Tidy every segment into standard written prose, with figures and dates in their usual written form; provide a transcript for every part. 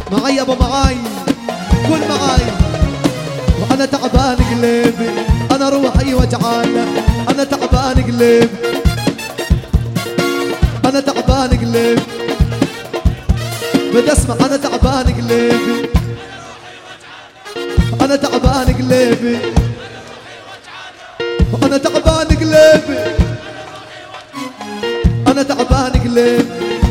معاي يابا معاي، قول معاي. وانا تعبان قلبي، انا روحي وجعانه، انا تعبان قلبي، انا تعبان قلبي، بدي اسمع. انا تعبان قلبي، انا تعبان قلبي، انا تعبان قلبي، انا تعبان قلبي.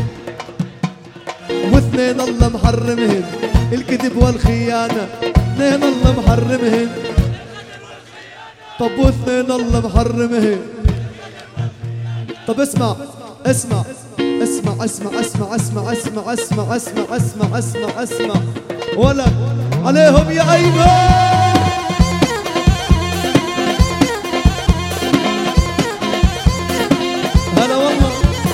واثنين الله محرمهن، الكذب والخيانة، اثنين الله محرمهن. طب واثنين الله محرمهن. طب اسمع اسمع اسمع اسمع اسمع اسمع اسمع اسمع اسمع اسمع اسمع اسمع ولا عليهم يا ايمن. هلا والله.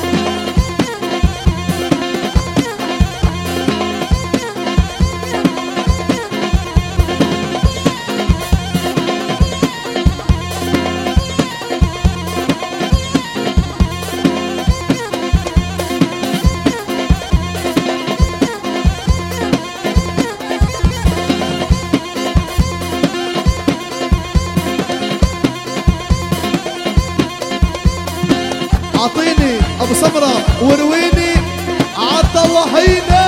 اعطيني ابو سمره ورويني عالطواحينه.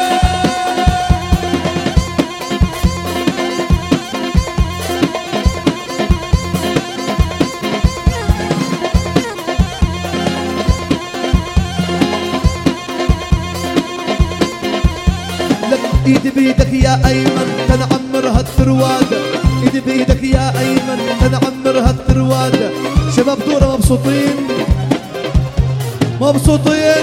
لك ايدي بيدك يا ايمن تنعمرها الترواده، ايدي بيدك يا ايمن تنعمرها الترواده. شباب دوره مبسوطين مبسوطين،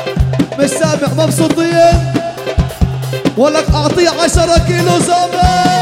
مش سامع مبسوطين. ولك اعطيه 10 كيلو زمان.